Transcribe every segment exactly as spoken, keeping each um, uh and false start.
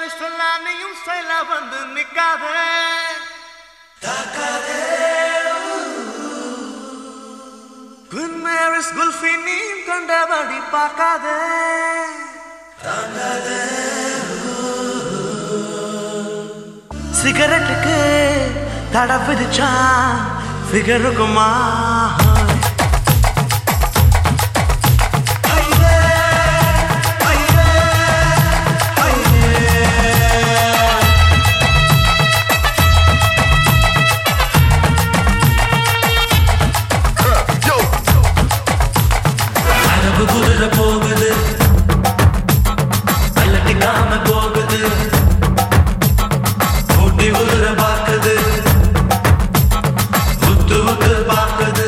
சொல்லானையும் செயல வந்து நிக்காதே தாக்காதே குன் மேரிஸ் குல்ஃபி நீ கண்டபடி பார்க்காதே தாங்காதே சிகரெட்டுக்கு தடை விதிச்சான் ஃபிகருக்குமா போகுது அல்லட்டிக்காம போகுது ஊட்டி உருற பார்க்குது உத்து உத்து பார்க்குது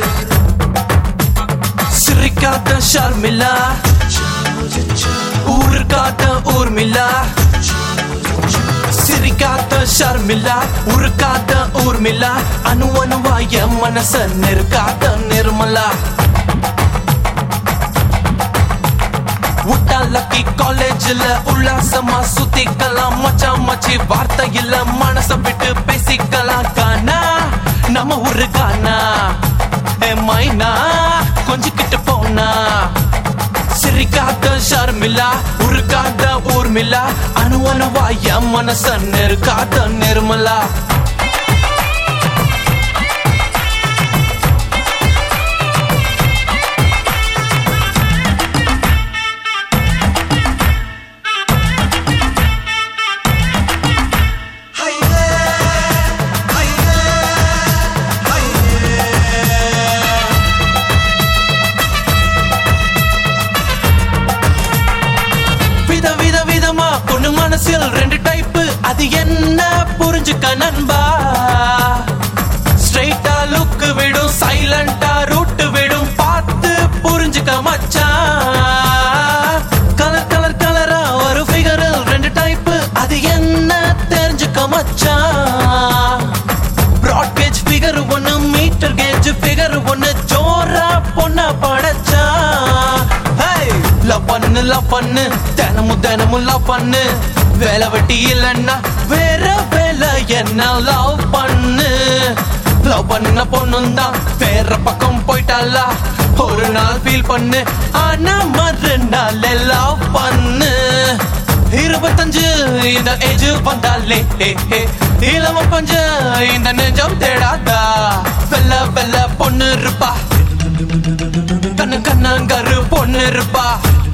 சிரிக்காத ஷர்மிளா ஊருக்காத ஊர்மிளா சிரிக்காத ஷர்மிளா ஊருக்காத ஊர்மிளா அணு அணுவாய மனச நெருக்காத நிர்மலா லக்கி காலேஜ்ல உல்லாசமா சுத்திக்கலாம் மச்சா மச்சி வார்த்தையில மனச விட்டு பேசிக்கலாம் கானா நம்ம ஊரு கானா ஏ மைனா கொஞ்சம் கிட்ட போனா சிரிக்காத ஷர்மிளா உருக்காத ஊர்மிளா அணு அணுவாய மனச நெருக்காத நிர்மலா மனசில் ரெண்டு டைப் அது என்ன புரிஞ்சுக்க நண்பா ஸ்ட்ரைட்டா லுக் விடும் சைலண்டா ரூட் விடும் பார்த்து புரிஞ்சுக்க மச்சான் கலர் கலர் கலரா ஒரு ஃபிகரில் ரெண்டு டைப் அது என்ன தெரிஞ்சுக்க மச்சான் பிராட் கேஜ் ஃபிகர் ஒன்னு மீட்டர் கேஜ் ஃபிகர் ஒன்னு ஜோரா பொண்ணா படைச்சா லவ் பண்ணு லவ் பண்ணு தினமும் தினமும் லவ் பண்ணு வேலை வெட்டி இல்லைன்னா வேற வேலை என்ன லவ் பண்ணு லவ் பண்ண பொண்ணுந்தான் வேற பக்கம் போயிட்டாலா ஒரு நாள் ஃபீல் பண்ணு ஆனா மறுநாள் லவ் பண்ணு இருபத்தஞ்சு இந்த ஏஜ் வந்தாலே இளம பஞ்சு இந்த நெஞ்சம் தேடாதா வெள்ள வெள்ள பொண்ணு இருப்பா கண்ணு கண்ணாங்கரு பொண்ணு இருப்பா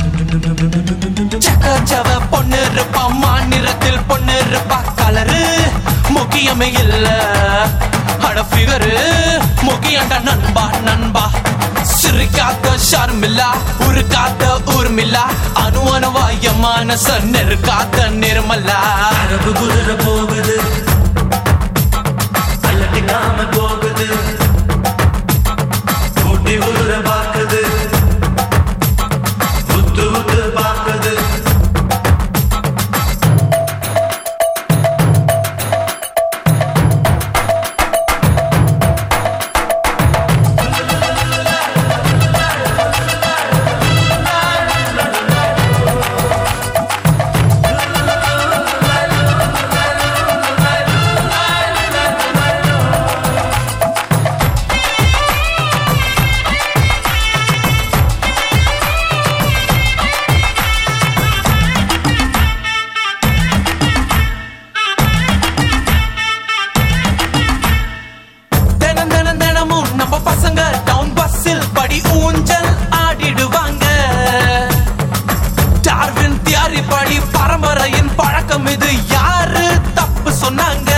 சக்கச்சவ பொண்ணு இருப்பா மாநிலத்தில் பொண்ணு இருப்பா கலரு முக்கியமே இல்ல அட ஃபிகரு முக்கியண்டா நண்பா நண்பா சிரிக்காத ஷர்மிளா உருக்காத ஊர்மிளா அணு அணுவாய மனச நெருக்காத நிர்மலா அரபு குதிர போகுது அல்லட்டிக்காம போகுது ஊட்டி உருற பார்க்குது உத்து உத்து பார்க்குது பரம்பரையின் பழக்கம் இது யாரு தப்பு சொன்னாங்க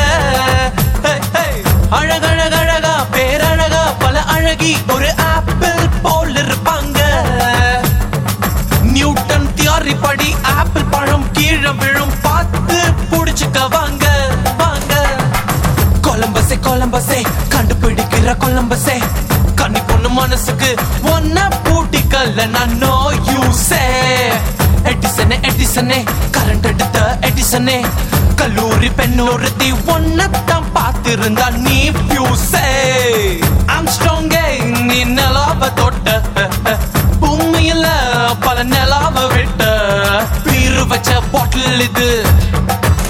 அழகழகழகா பேரழகா பல அழகி ஒரு ஆப்பிள் போல் இருப்பாங்க நியூட்டன் தியரி படி ஆப்பிள் பழம் கீழே விழும் பார்த்து புடிச்சுக்க வாங்க வாங்க கொலம்பஸே கொலம்பஸே கண்டுபிடிக்கிற கொலம்பஸே கண்ணி பொண்ணு மனசுக்கு ஒன்ன பூட்டிக்கல்ல நான் நோ யூஸே எடிசனே எடிசனே கரண்ட் எடுத்த எடிசனே கல்லூரி பெண்ணொருத்தி ஒன்னத்தான் பார்த்திருந்தா நீ பியூஸே ஆம்ஸ்ட்ராங்கே நீ நிலாவ தொட்ட பூமியில பல நிலாவ விட்ட பீரு வச்ச பாட்டில் இது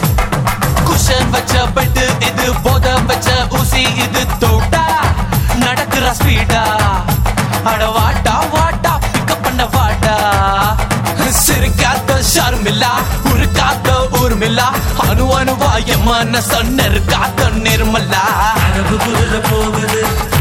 ஓடுற ஸ்பீடா அட வாட்டா வாட்டா பிக்கப் பண்ண வாட்டா சிரிக்காத ஷர்மில்லா உருக்காத ஊர்மில்லா அணு அணுவா என் மனச நெருக்காத நிர்மலா அரபு குதிரை போகுது